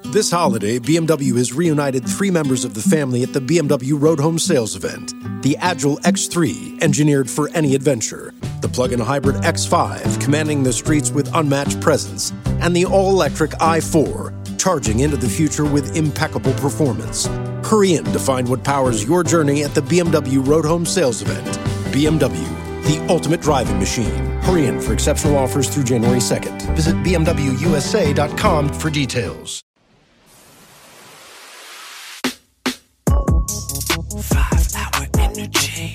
This holiday, BMW has reunited 3 members of the family at the BMW Road Home Sales event. The Agile X3, engineered for any adventure. The plug-in hybrid X5, commanding the streets with unmatched presence. And the all-electric i4, charging into the future with impeccable performance. Hurry in to find what powers your journey at the BMW Road Home Sales event. BMW, the ultimate driving machine. Hurry in for exceptional offers through January 2nd. Visit bmwusa.com for details. 5-hour energy.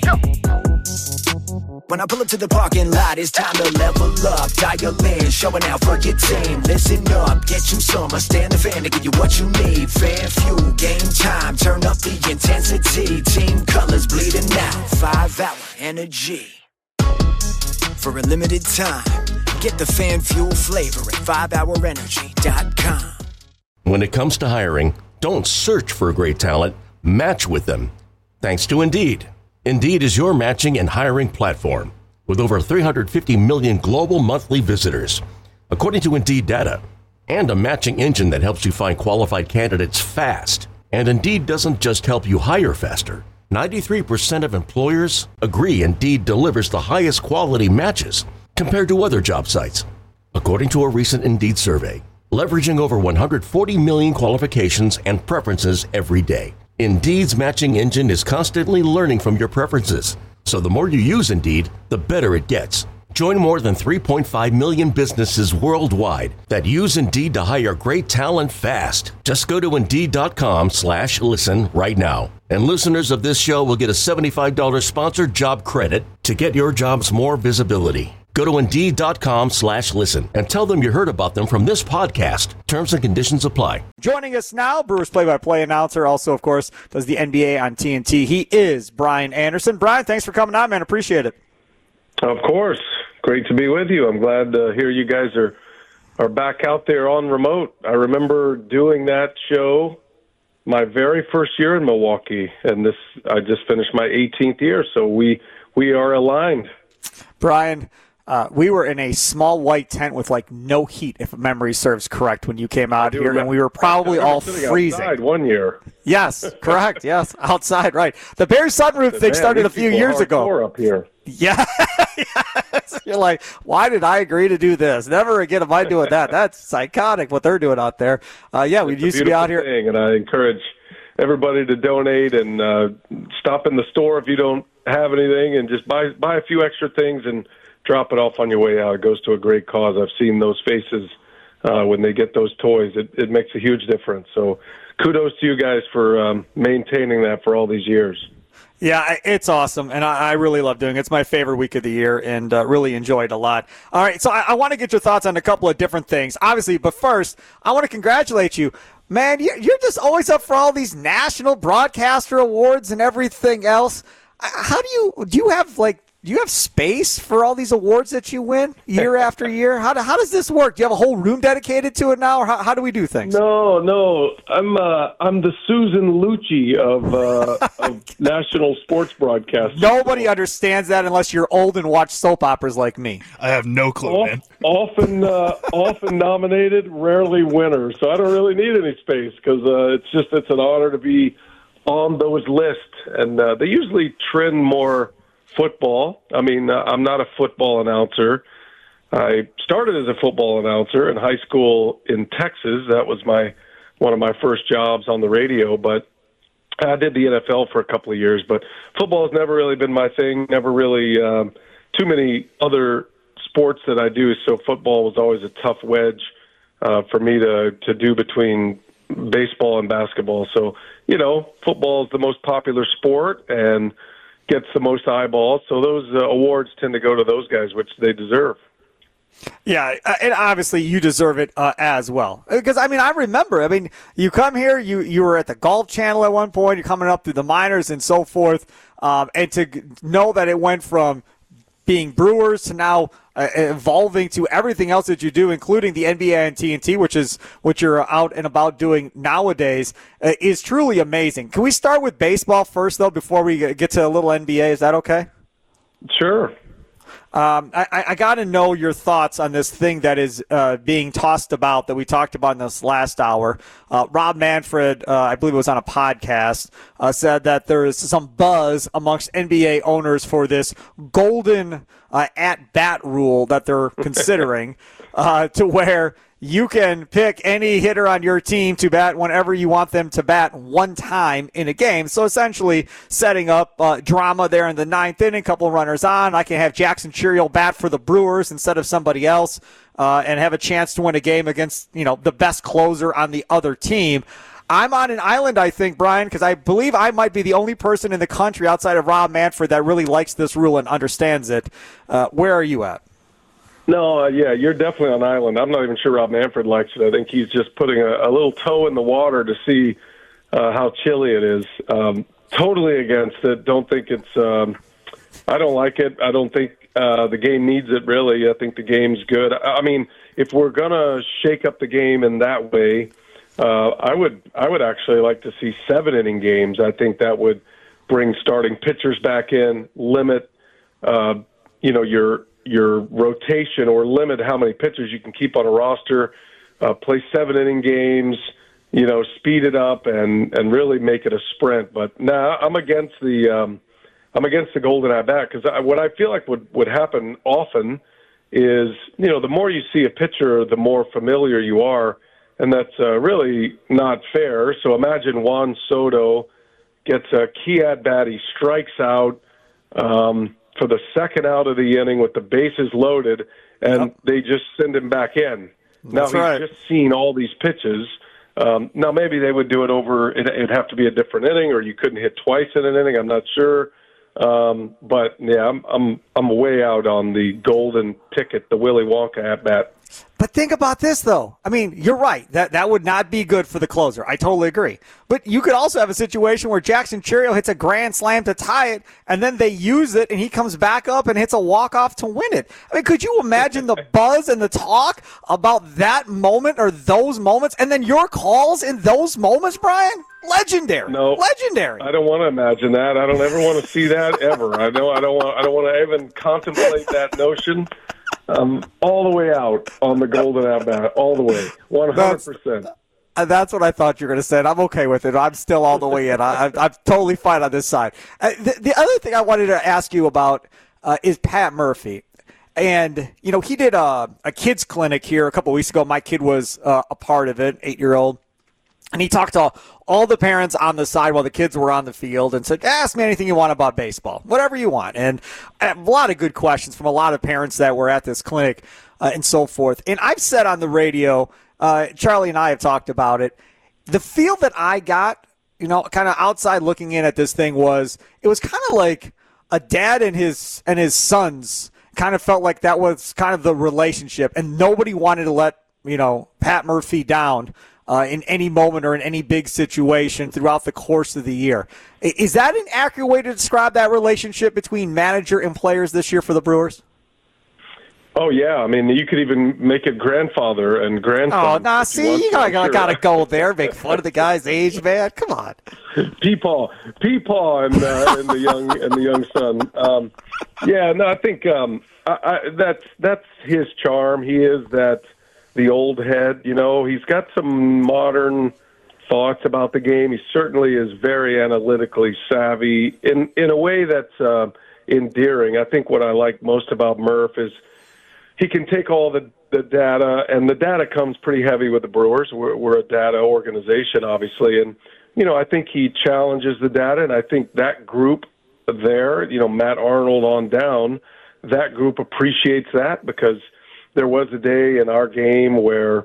When I pull up to the parking lot, it's time to level up. Dial in, showing out for your team. Listen up, get you some. I stand the fan to give you what you need. Fan fuel, game time. Turn up the intensity. Team colors bleeding out. 5-hour energy. For a limited time, get the fan fuel flavor at 5hourenergy.com. When it comes to hiring, don't search for great talent, match with them. Thanks to Indeed. Indeed is your matching and hiring platform with over 350 million global monthly visitors, according to Indeed data, and a matching engine that helps you find qualified candidates fast. And Indeed doesn't just help you hire faster. 93% of employers agree Indeed delivers the highest quality matches compared to other job sites, according to a recent Indeed survey, leveraging over 140 million qualifications and preferences every day. Indeed's matching engine is constantly learning from your preferences, so the more you use Indeed, the better it gets. Join more than 3.5 million businesses worldwide that use Indeed to hire great talent fast. Just go to Indeed.com/listen right now. And listeners of this show will get a $75 sponsored job credit to get your jobs more visibility. Go to Indeed.com/listen and tell them you heard about them from this podcast. Terms and conditions apply. Joining us now, Brewers play-by-play announcer, also, of course, does the NBA on TNT. He is Brian Anderson. Brian, thanks for coming on, man. Appreciate it. Of course. Great to be with you. I'm glad to hear you guys are back out there on remote. I remember doing that show my very first year in Milwaukee, and I just finished my 18th year, so we are aligned. Brian, we were in a small white tent with no heat, if memory serves correct, when you came out here, and we were probably all freezing. Outside one year. Yes, correct. Yes, outside, right. The Bears sunroof thing started a few years ago. Up here. Yeah. Yes. You're like, why did I agree to do this? Never again am I doing that. That's psychotic what they're doing out there. Yeah, we used to be out here. And I encourage everybody to donate and stop in the store if you don't have anything and just buy a few extra things and drop it off on your way out. It goes to a great cause. I've seen those faces when they get those toys. It makes a huge difference. So kudos to you guys for maintaining that for all these years. Yeah, it's awesome, and I really love doing it. It's my favorite week of the year, and really enjoy it a lot. All right, so I want to get your thoughts on a couple of different things, obviously, but first, I want to congratulate you. Man, you're just always up for all these national broadcaster awards and everything else. How do you have space for all these awards that you win year after year? How does this work? Do you have a whole room dedicated to it now, or how do we do things? No. I'm the Susan Lucci of national sports broadcasting. Nobody understands that unless you're old and watch soap operas like me. I have no clue, man. Often nominated, rarely winner. So I don't really need any space because it's an honor to be on those lists, and they usually trend more football. I mean, I'm not a football announcer. I started as a football announcer in high school in Texas. That was one of my first jobs on the radio, but I did the NFL for a couple of years. But football has never really been my thing, never really too many other sports that I do, so football was always a tough wedge for me to do between baseball and basketball. So, football is the most popular sport and gets the most eyeballs. So those awards tend to go to those guys, which they deserve. Yeah, and obviously you deserve it as well. Because, I remember, you come here, you were at the Golf Channel at one point, you're coming up through the minors and so forth, and to know that it went from being Brewers to now evolving to everything else that you do, including the NBA and TNT, which is what you're out and about doing nowadays, is truly amazing. Can we start with baseball first, though, before we get to a little NBA? Is that okay? Sure. I got to know your thoughts on this thing that is being tossed about that we talked about in this last hour. Rob Manfred, I believe it was on a podcast, said that there is some buzz amongst NBA owners for this golden at-bat rule that they're considering to where you can pick any hitter on your team to bat whenever you want them to bat one time in a game. So essentially setting up drama there in the ninth inning, couple runners on. I can have Jackson Chiriel bat for the Brewers instead of somebody else and have a chance to win a game against, the best closer on the other team. I'm on an island, I think, Brian, because I believe I might be the only person in the country outside of Rob Manfred that really likes this rule and understands it. Where are you at? No, yeah, you're definitely on island. I'm not even sure Rob Manfred likes it. I think he's just putting a little toe in the water to see how chilly it is. Totally against it. Don't think it's I don't like it. I don't think the game needs it, really. I think the game's good. I mean, if we're going to shake up the game in that way, I would actually like to see 7-inning games. I think that would bring starting pitchers back in, limit your rotation, or limit how many pitchers you can keep on a roster, play 7-inning games, speed it up and really make it a sprint. But I'm against the golden at bat, because what I feel like would happen often is, the more you see a pitcher, the more familiar you are, and that's really not fair. So imagine Juan Soto gets a key at bat, he strikes out for the second out of the inning with the bases loaded, and they just send him back in. That's now, he's just seen all these pitches. Now, maybe they would do it over, it'd have to be a different inning, or you couldn't hit twice in an inning. I'm not sure. But, yeah, I'm way out on the golden ticket, the Willy Wonka at-bat. But think about this, though. I mean, you're right. That would not be good for the closer. I totally agree. But you could also have a situation where Jackson Chiriel hits a grand slam to tie it, and then they use it, and he comes back up and hits a walk-off to win it. I mean, could you imagine the buzz and the talk about that moment or those moments, and then your calls in those moments, Brian? Legendary. No, legendary. I don't want to imagine that. I don't ever want to see that ever. I don't want to even contemplate that notion. All the way out on the golden at-bat, all the way, 100%. That's what I thought you were going to say, and I'm okay with it. I'm still all the way in. I'm totally fine on this side. The other thing I wanted to ask you about is Pat Murphy. And, he did a kids clinic here a couple weeks ago. My kid was a part of it, 8-year-old. And he talked to all the parents on the side while the kids were on the field and said, ask me anything you want about baseball, whatever you want. And a lot of good questions from a lot of parents that were at this clinic and so forth. And I've said on the radio, Charlie and I have talked about it, the feel that I got, kind of outside looking in at this thing it was kind of like a dad and his sons kind of felt like that was kind of the relationship. And nobody wanted to let, Pat Murphy down in any moment or in any big situation throughout the course of the year. Is that an accurate way to describe that relationship between manager and players this year for the Brewers? Oh, yeah. I mean, you could even make it grandfather and grandson. Oh, see, you gotta go there, make fun of the guy's age, man. Come on. Peepaw and the young son. I think that's his charm. He is the old head, he's got some modern thoughts about the game. He certainly is very analytically savvy in a way that's endearing. I think what I like most about Murph is he can take all the data, and the data comes pretty heavy with the Brewers. We're a data organization, obviously, and, I think he challenges the data, and I think that group there, Matt Arnold on down, that group appreciates that, because there was a day in our game where,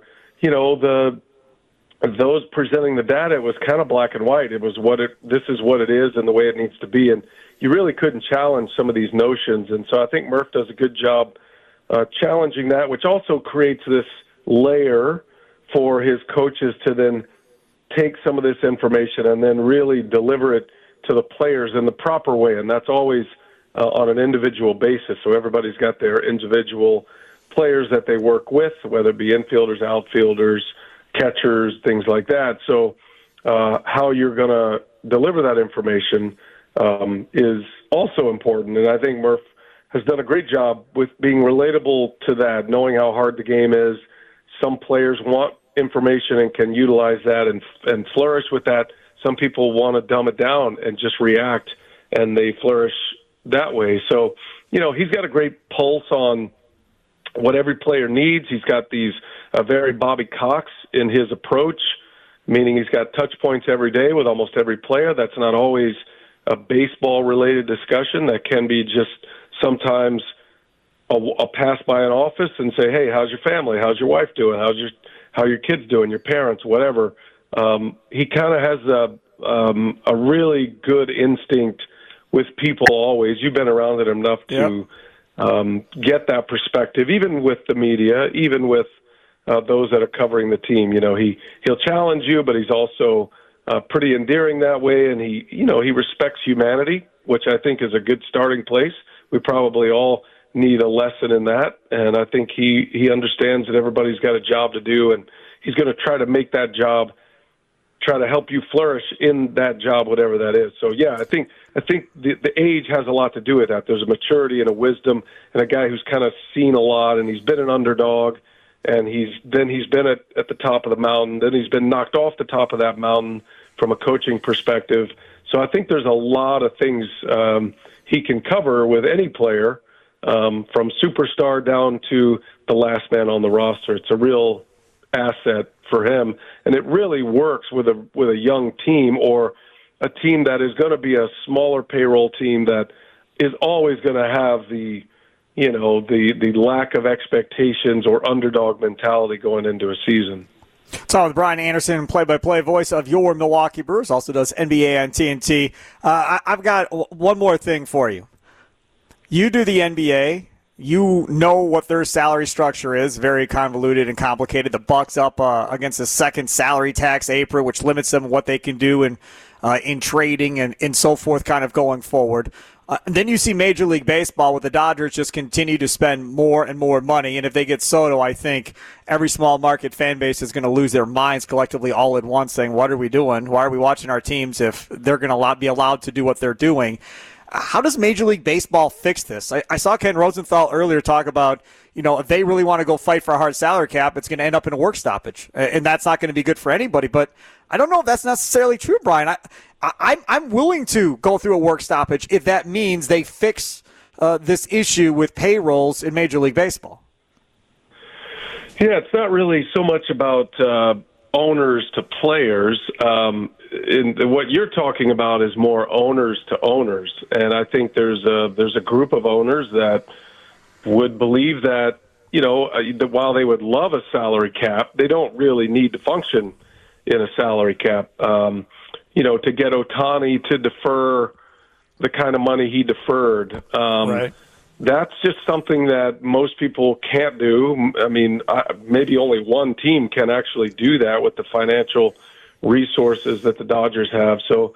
those presenting the data was kind of black and white. It was this is what it is and the way it needs to be. And you really couldn't challenge some of these notions. And so I think Murph does a good job challenging that, which also creates this layer for his coaches to then take some of this information and then really deliver it to the players in the proper way. And that's always on an individual basis. So everybody's got their individual players that they work with, whether it be infielders, outfielders, catchers, things like that. So how you're going to deliver that information is also important. And I think Murph has done a great job with being relatable to that, knowing how hard the game is. Some players want information and can utilize that and flourish with that. Some people want to dumb it down and just react, and they flourish that way. So, he's got a great pulse on what every player needs. He's got these very Bobby Cox in his approach, meaning he's got touch points every day with almost every player. That's not always a baseball-related discussion. That can be just sometimes a pass by an office and say, hey, how's your family? How's your wife doing? How are your kids doing? Your parents, whatever. He kind of has a really good instinct with people always. You've been around it enough to get that perspective, even with the media, even with those that are covering the team. He'll challenge you, but he's also pretty endearing that way, and he respects humanity, which I think is a good starting place. We probably all need a lesson in that, and I think he understands that everybody's got a job to do, and he's going to try to make that job, try to help you flourish in that job, whatever that is. So, I think the age has a lot to do with that. There's a maturity and a wisdom, and a guy who's kind of seen a lot, and he's been an underdog, and he's been at the top of the mountain, then he's been knocked off the top of that mountain from a coaching perspective. So I think there's a lot of things he can cover with any player, from superstar down to the last man on the roster. It's a real asset for him, and it really works with a young team, or a team that is going to be a smaller payroll team that is always going to have the lack of expectations or underdog mentality going into a season. Talking with Brian Anderson, play-by-play voice of your Milwaukee Brewers, also does NBA on TNT. I've got one more thing for you. You do the NBA. You know what their salary structure is, very convoluted and complicated. The Bucks up against the second salary tax apron, which limits them what they can do in trading and so forth kind of going forward. Then you see Major League Baseball with the Dodgers just continue to spend more and more money. And if they get Soto, I think every small market fan base is going to lose their minds collectively all at once saying, what are we doing? Why are we watching our teams if they're going to be allowed to do what they're doing? How does Major League Baseball fix this? I saw Ken Rosenthal earlier talk about, if they really want to go fight for a hard salary cap, it's going to end up in a work stoppage. And that's not going to be good for anybody. But I don't know if that's necessarily true, Brian. I'm willing to go through a work stoppage if that means they fix this issue with payrolls in Major League Baseball. Yeah, it's not really so much about owners to players. What you're talking about is more owners to owners, and I think there's a group of owners that would believe that that while they would love a salary cap, they don't really need to function in a salary cap. To get Ohtani to defer the kind of money he deferred. Right. That's just something that most people can't do. I mean, maybe only one team can actually do that with the financial resources that the Dodgers have. So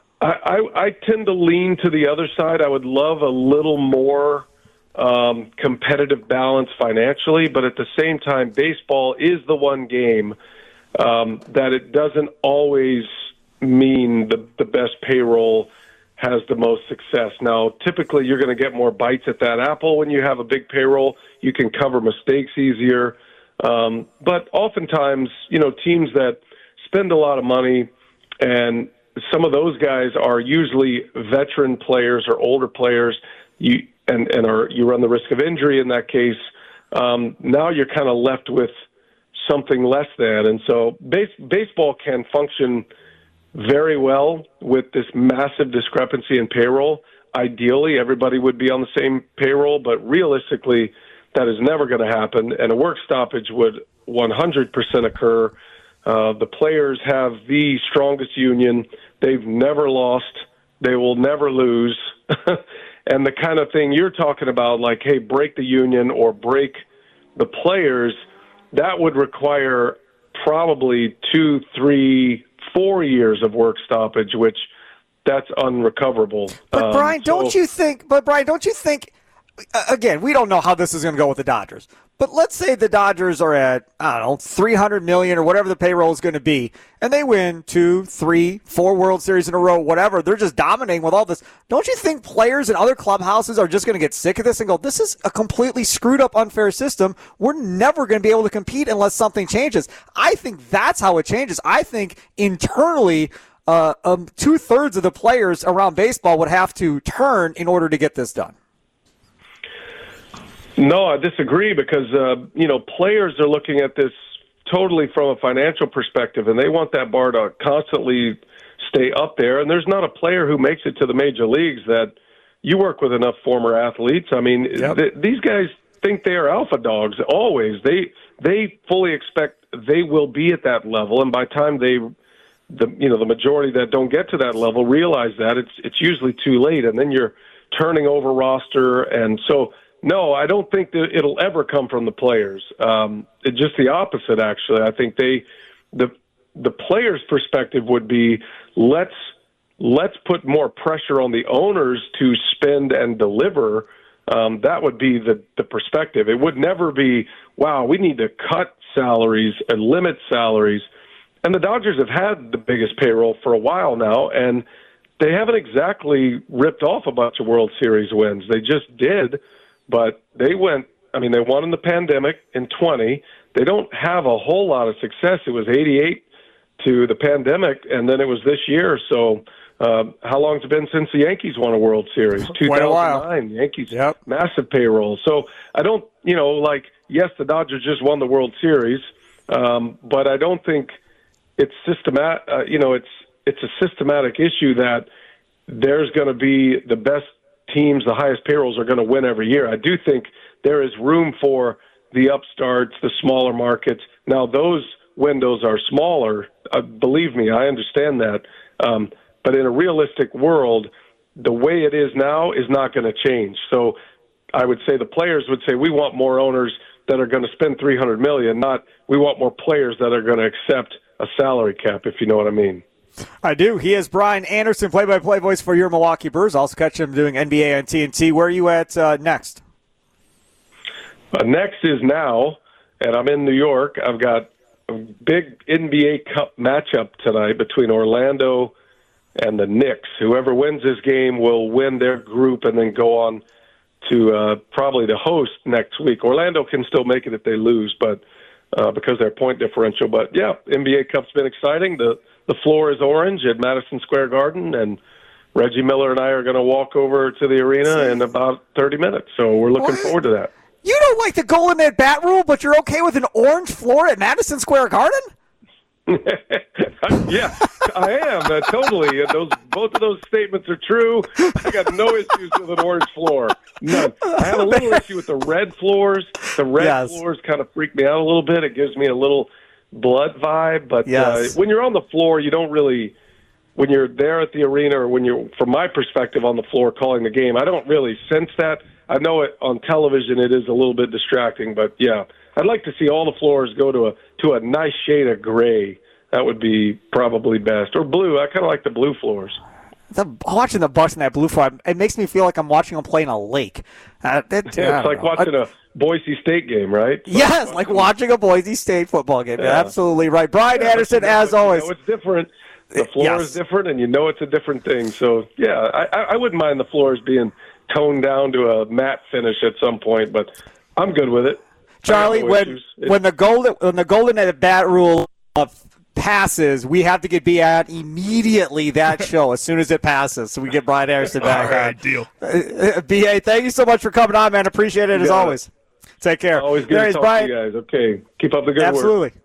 I tend to lean to the other side. I would love a little more competitive balance financially, but at the same time, baseball is the one game that it doesn't always mean the best payroll has the most success. Now, typically you're going to get more bites at that apple when you have a big payroll. You can cover mistakes easier. But oftentimes, teams that spend a lot of money, and some of those guys are usually veteran players or older players, you run the risk of injury in that case. Now you're kind of left with something less than. And so baseball can function very well with this massive discrepancy in payroll. Ideally, everybody would be on the same payroll, but realistically, that is never going to happen, and a work stoppage would 100% occur. The players have the strongest union. They've never lost. They will never lose. And the kind of thing you're talking about, like, hey, break the union or break the players, that would require probably 2, 3, 4 years of work stoppage, which that's unrecoverable. But Brian, don't you think? Again, we don't know how this is going to go with the Dodgers. But let's say the Dodgers are at, I don't know, $300 million or whatever the payroll is going to be, and they win 2, 3, 4 World Series in a row, whatever. They're just dominating with all this. Don't you think players in other clubhouses are just going to get sick of this and go, this is a completely screwed up, unfair system. We're never going to be able to compete unless something changes. I think that's how it changes. I think internally, 2/3 of the players around baseball would have to turn in order to get this done. No, I disagree because, players are looking at this totally from a financial perspective, and they want that bar to constantly stay up there. And there's not a player who makes it to the major leagues that you work with enough former athletes. I mean, these guys think they are alpha dogs always. They fully expect they will be at that level, and by the time the majority that don't get to that level realize that, it's usually too late, and then you're turning over roster. And so, no, I don't think that it'll ever come from the players. It's just the opposite, actually. I think the players' perspective would be let's put more pressure on the owners to spend and deliver. That would be the perspective. It would never be, wow, we need to cut salaries and limit salaries. And the Dodgers have had the biggest payroll for a while now, and they haven't exactly ripped off a bunch of World Series wins. They just did, but they won in the pandemic in 20. They don't have a whole lot of success. It was 88 to the pandemic, and then it was this year. So how long has it been since the Yankees won a World Series? 2009. Yankees, massive payroll. So I don't, yes, the Dodgers just won the World Series, but I don't think it's systematic. It's a systematic issue that there's going to be the best teams, the highest payrolls are going to win every year. I do think there is room for the upstarts, the smaller markets. Now, those windows are smaller. Believe me, I understand that. But in a realistic world, the way it is now is not going to change. So I would say the players would say, we want more owners that are going to spend $300 million, not we want more players that are going to accept a salary cap, if you know what I mean. I do. He is Brian Anderson, play-by-play voice for your Milwaukee Brewers. Also catch him doing NBA on TNT. Where are you at next? Next is now, and I'm in New York. I've got a big NBA Cup matchup tonight between Orlando and the Knicks. Whoever wins this game will win their group and then go on to probably the host next week. Orlando can still make it if they lose, but because of their point differential. But, yeah, NBA Cup's been exciting. The floor is orange at Madison Square Garden, and Reggie Miller and I are going to walk over to the arena in about 30 minutes. So we're looking forward to that. You don't like the Golden at Bat rule, but you're okay with an orange floor at Madison Square Garden? Yeah, I am. Totally. Both of those statements are true. I got no issues with an orange floor. None. I have a little issue with the red floors. The red floors kind of freak me out a little bit. It gives me a little blood vibe. But when you're on the floor, you don't really – when you're there at the arena or when you're, from my perspective, on the floor calling the game, I don't really sense that. I know it on television it is a little bit distracting, but, yeah, I'd like to see all the floors go to a nice shade of gray. That would be probably best. Or blue. I kind of like the blue floors. Watching the Bucks in that blue floor, it makes me feel like I'm watching them play in a lake. It's like watching a Boise State game, right? Yes, like watching a Boise State football game. Yeah. Absolutely right. Brian Anderson, as always. It's different. The floor is different, and you know it's a different thing. So, yeah, I wouldn't mind the floors being toned down to a matte finish at some point, but I'm good with it. Charlie, when the golden at bat rule passes, we have to get B out immediately that show as soon as it passes, so we get Brian Anderson back. All right, deal. B.A., thank you so much for coming on, man. Appreciate it as always. Take care. Always good to talk to you guys. Okay, keep up the good work. Absolutely.